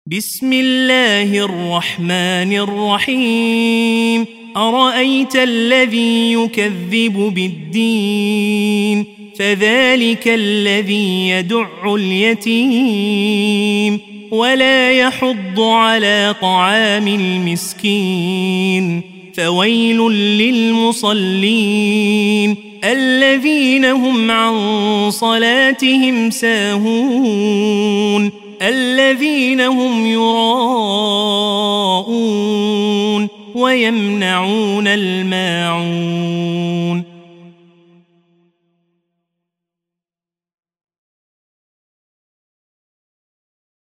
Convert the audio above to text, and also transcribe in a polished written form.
بسم الله الرحمن الرحيم أرأيت الذي يكذب بالدين فذلك الذي يدع اليتيم ولا يحض على طعام المسكين فويل للمصلين الذين هم عن صلاتهم ساهون الذين هم يراءون ويمنعون الماعون